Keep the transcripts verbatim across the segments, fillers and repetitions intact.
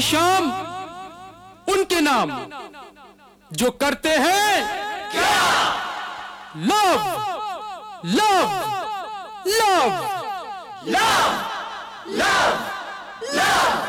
शाम उनके नाम जो करते हैं क्या? Love love love love love love.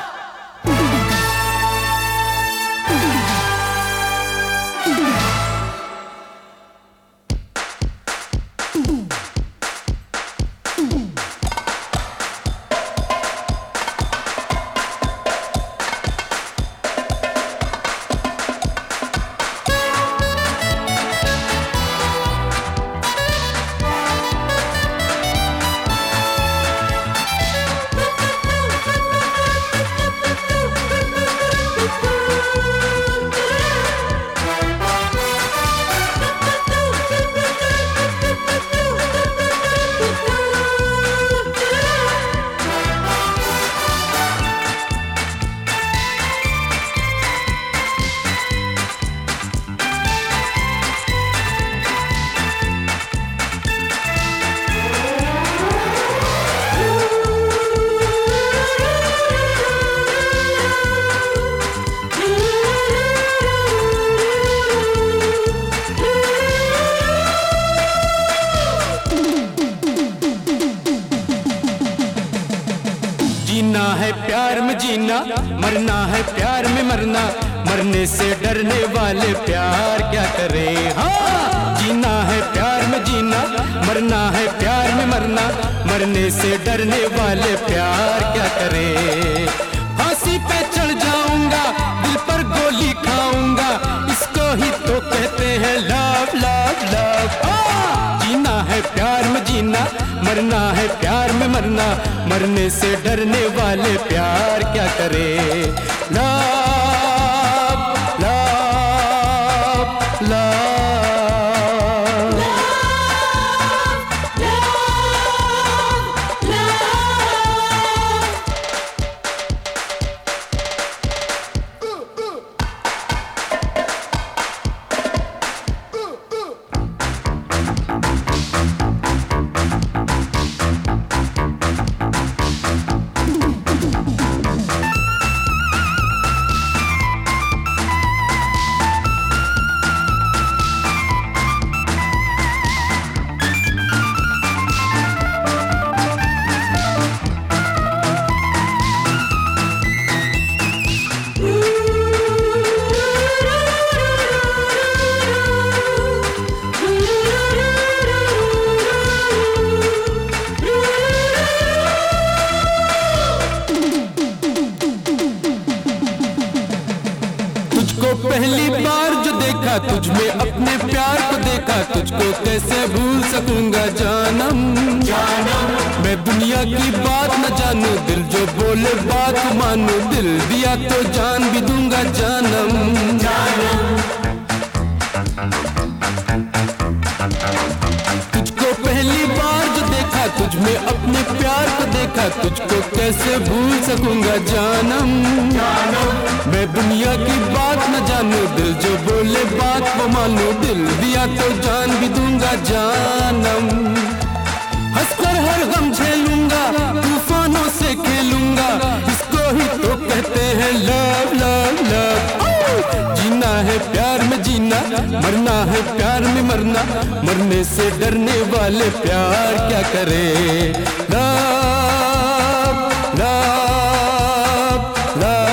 जीना है प्यार में जीना, मरना है प्यार में मरना, मरने से डरने वाले प्यार क्या करे। हाँ, जीना है प्यार में जीना, मरना है प्यार में मरना, मरने से डरने वाले प्यार क्या करे। फांसी पे चढ़ जाऊंगा, दिल पर गोली खाऊंगा, इसको ही तो कहते हैं लव लव लव। जीना है प्यार में जीना, मरना है प्यार में मरना, मरने से डरने वाले प्यार क्या करे। Love love love. पहली बार जो देखा तुझ में अपने प्यार को देखा, तुझको कैसे भूल सकूंगा जानम जानम। मैं दुनिया की बात न जानू, दिल जो बोले बात मानू, दिल दिया तो जान भी दूंगा जानम जानम। तुझको पहली बार जो देखा, तुझ में अपने प्यार को देखा, तुझको कैसे भूल सकूंगा जानम जानम। मैं दुनिया की बात न जानू, दिल जो बोले बात वो मानू, दिल दिया तो जान भी दूंगा जानम। हंसकर हर गम झेलूंगा, तूफानों से खेलूंगा, इसको ही तो कहते हैं लव लव लव। जीना है प्यार में जीना, मरना है प्यार में मरना, मरने से डरने वाले प्यार क्या करे। Love love love.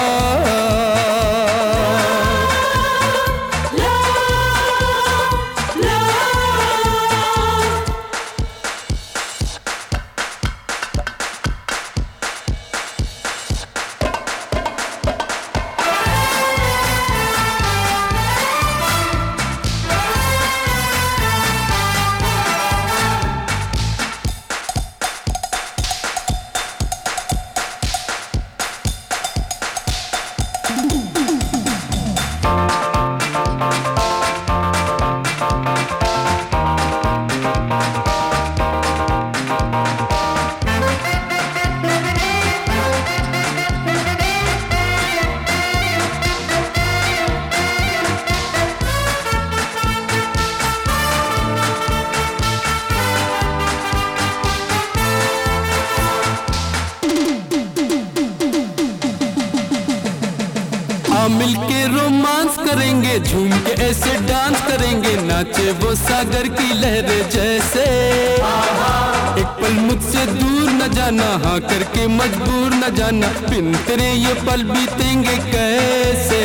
रोमांस करेंगे, झूम के ऐसे डांस करेंगे, नाचे वो सागर की लहरें जैसे। एक पल मुझसे दूर न जाना, हाँ करके मजबूर न जाना, बिन तेरे ये पल बीतेंगे कैसे।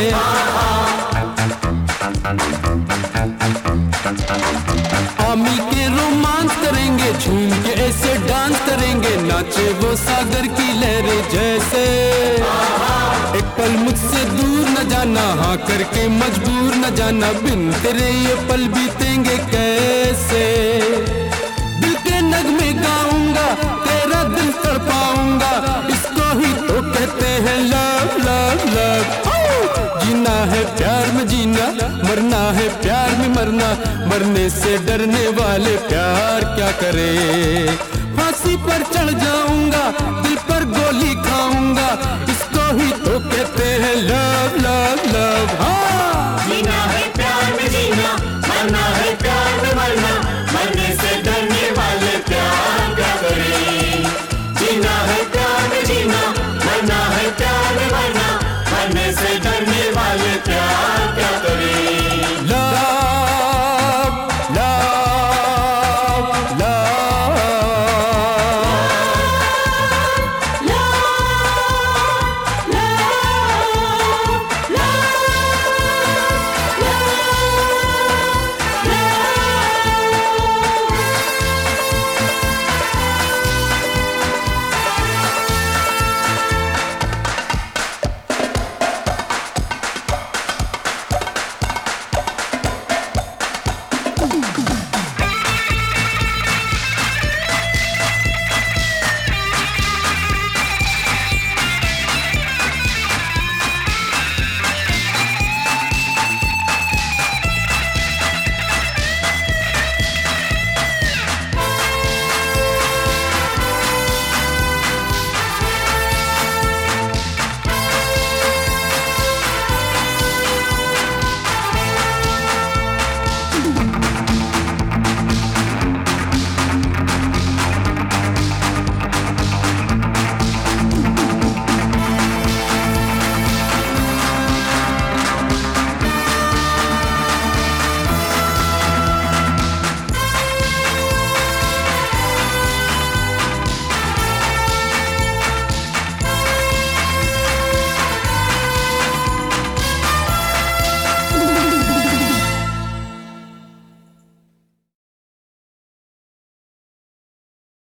आमी के रोमांस करेंगे, झूम के ऐसे डांस करेंगे, नाचे वो सागर की लहरें जैसे। एक पल मुझसे दूर न जाना, हाँ करके मजबूर न जाना, बिन तेरे ये पल बीतेंगे कैसे। दिल के नगमे गाऊंगा, तेरा दिल तड़पाऊंगा, इसको ही तो कहते हैं लव लव लव। जीना है प्यार में जीना, मरना है प्यार में मरना, मरने से डरने वाले प्यार क्या करे। फांसी पर चढ़ जाऊंगा,